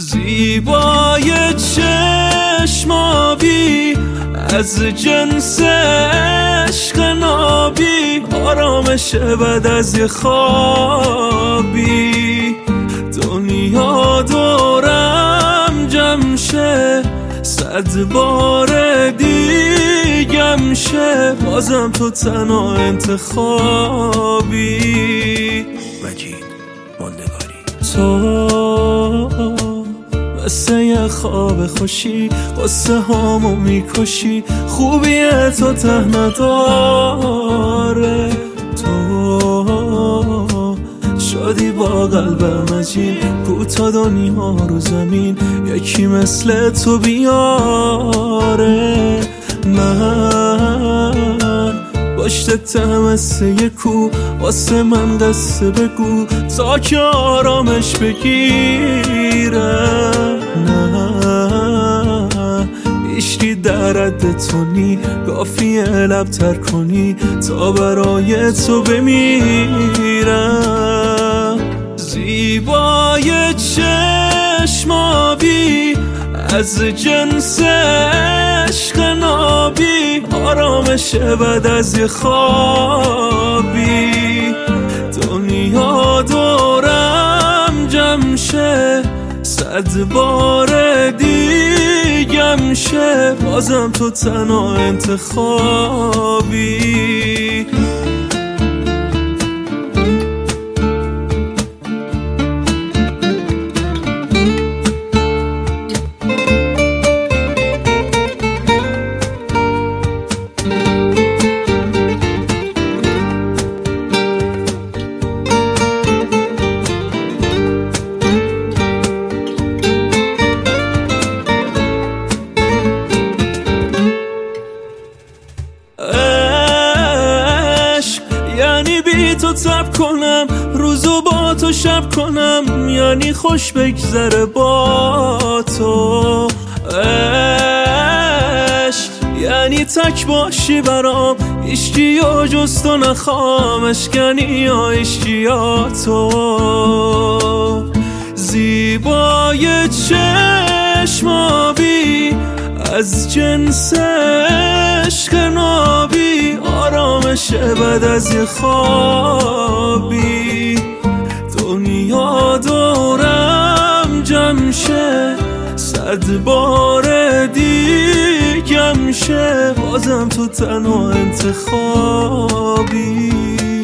زیبای چشمابی از جنس عشق نابی، آرامش بعد از یه خوابی. دنیا دورم جمع شه، 100 بار دیگم شه، بازم تو تنها انتخابی. مجید ماندگاری. تو مثل یه خواب خوشی، قصه هامو میکشی، خوبی تو ته نداره. تو شدی با قلب مجید، کو تا دنیا رو زمین یکی مثل تو بیاره. من پشتتم مثل یه کو، واسه من قصه بگو تا که آرامش بگیره. نه هیچکی در حد تو نی، کافیه لب تر کنی تا برای تو بمیرم. زیبای چشمابی از جنس عشق نابی، آرامش بعد از یه خوابی. دنیا دورم جمع شه، 100 بار دیگم شه، بازم تو تنها انتخابی. یعنی بی تو تب کنم، روزو با تو شب کنم، یعنی خوش بگذره با تو. عشق یعنی تک باشی برام، عشقی یا جز تو نخوام، اشکنی یا عشقی یا تو. زیبای چشمابی از جنس عشق نابی، آرامش بعد از یه خوابی. دنیا دورم جمع شه، 100 بار دیگم شه، بازم تو تنها انتخابی.